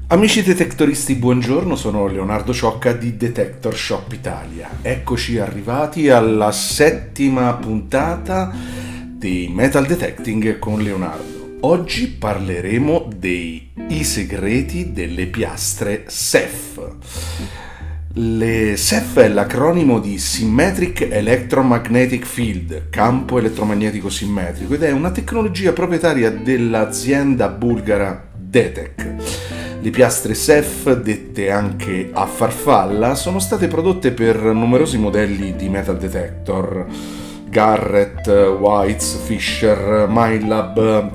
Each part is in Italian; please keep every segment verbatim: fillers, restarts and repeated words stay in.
Amici detectoristi, buongiorno, sono Leonardo Ciocca di Detector Shop Italia. Eccoci arrivati alla settima puntata di Metal Detecting con Leonardo. Oggi parleremo dei i segreti delle piastre S E F. Le S E F è l'acronimo di Symmetric Electromagnetic Field, campo elettromagnetico simmetrico, ed è una tecnologia proprietaria dell'azienda bulgara Detec. Le piastre S E F, dette anche a farfalla, sono state prodotte per numerosi modelli di metal detector: Garrett, Weitz, Fisher, Minelab,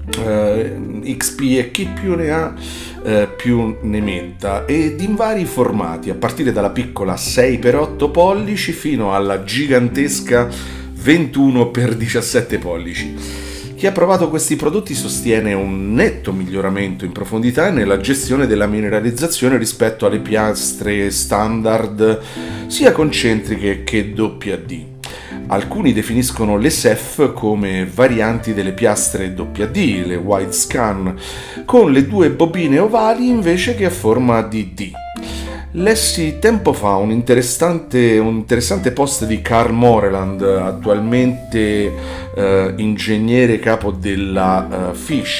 eh, X P e chi più ne ha eh, più ne metta, ed in vari formati, a partire dalla piccola sei per otto pollici fino alla gigantesca ventuno per diciassette pollici. Chi ha provato questi prodotti sostiene un netto miglioramento in profondità nella gestione della mineralizzazione rispetto alle piastre standard sia concentriche che W D. Alcuni definiscono le S E F come varianti delle piastre W D, le Wide Scan, con le due bobine ovali invece che a forma di D. Lessi tempo fa un interessante, un interessante post di Karl Moreland, attualmente eh, ingegnere capo della eh,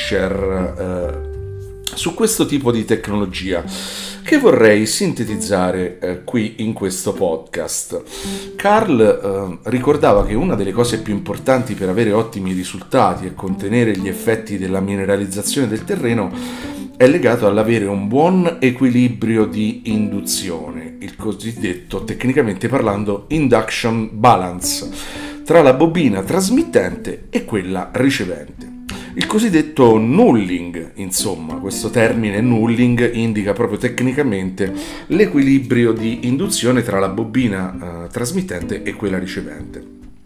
Fisher, eh, su questo tipo di tecnologia, che vorrei sintetizzare eh, qui in questo podcast. Karl eh, ricordava che una delle cose più importanti per avere ottimi risultati e contenere gli effetti della mineralizzazione del terreno è legato all'avere un buon equilibrio di induzione, il cosiddetto, tecnicamente parlando, induction balance, tra la bobina trasmittente e quella ricevente. Il cosiddetto nulling, insomma, questo termine nulling indica proprio tecnicamente l'equilibrio di induzione tra la bobina eh, trasmittente e quella ricevente.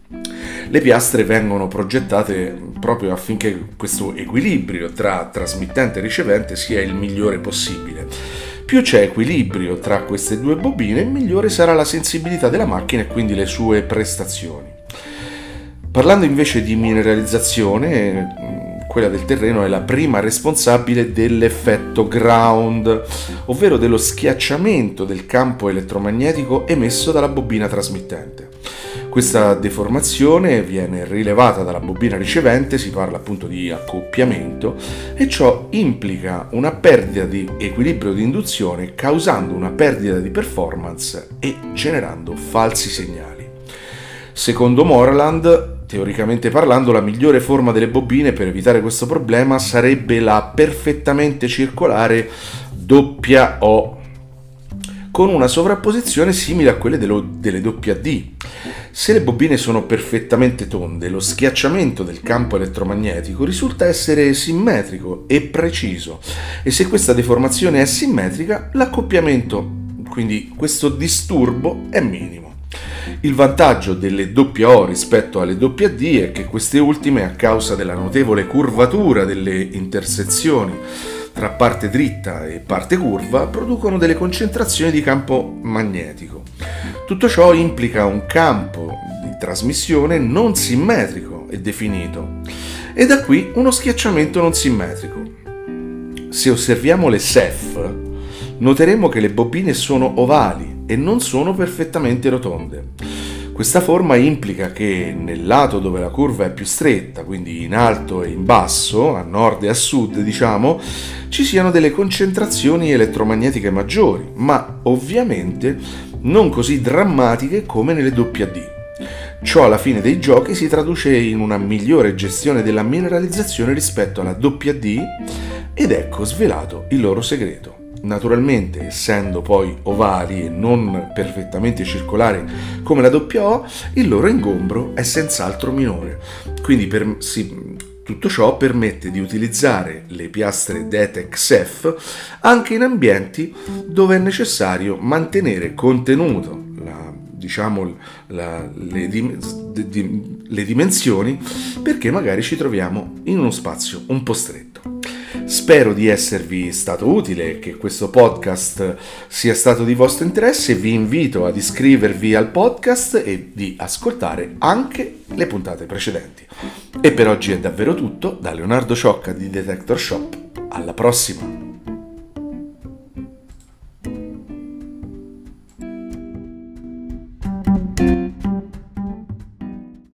Le piastre vengono progettate proprio affinché questo equilibrio tra trasmittente e ricevente sia il migliore possibile. Più c'è equilibrio tra queste due bobine, migliore sarà la sensibilità della macchina e quindi le sue prestazioni. Parlando invece di mineralizzazione, quella del terreno è la prima responsabile dell'effetto ground, ovvero dello schiacciamento del campo elettromagnetico emesso dalla bobina trasmittente. Questa deformazione viene rilevata dalla bobina ricevente, si parla appunto di accoppiamento, e ciò implica una perdita di equilibrio di induzione, causando una perdita di performance e generando falsi segnali. Secondo Moreland, teoricamente parlando, la migliore forma delle bobine per evitare questo problema sarebbe la perfettamente circolare W O, con una sovrapposizione simile a quelle dello, delle W D. Se le bobine sono perfettamente tonde, lo schiacciamento del campo elettromagnetico risulta essere simmetrico e preciso, e se questa deformazione è simmetrica, l'accoppiamento, quindi questo disturbo, è minimo. Il vantaggio delle W O rispetto alle W D è che queste ultime, a causa della notevole curvatura delle intersezioni tra parte dritta e parte curva, producono delle concentrazioni di campo magnetico. Tutto ciò implica un campo di trasmissione non simmetrico e definito, e da qui uno schiacciamento non simmetrico. Se osserviamo le S E F, noteremo che le bobine sono ovali e non sono perfettamente rotonde. Questa forma implica che nel lato dove la curva è più stretta, quindi in alto e in basso, a nord e a sud, diciamo, ci siano delle concentrazioni elettromagnetiche maggiori, ma ovviamente non così drammatiche come nelle W D. Ciò alla fine dei giochi si traduce in una migliore gestione della mineralizzazione rispetto alla W D, ed ecco svelato il loro segreto. Naturalmente, essendo poi ovali e non perfettamente circolari come la W O, il loro ingombro è senz'altro minore. Quindi per, sì, tutto ciò permette di utilizzare le piastre Detec S E F anche in ambienti dove è necessario mantenere contenuto la, diciamo, la, le, dim, di, le dimensioni, perché magari ci troviamo in uno spazio un po' stretto. Spero di esservi stato utile e che questo podcast sia stato di vostro interesse. Vi invito ad iscrivervi al podcast e di ascoltare anche le puntate precedenti. E per oggi è davvero tutto. Da Leonardo Ciocca di Detector Shop. Alla prossima!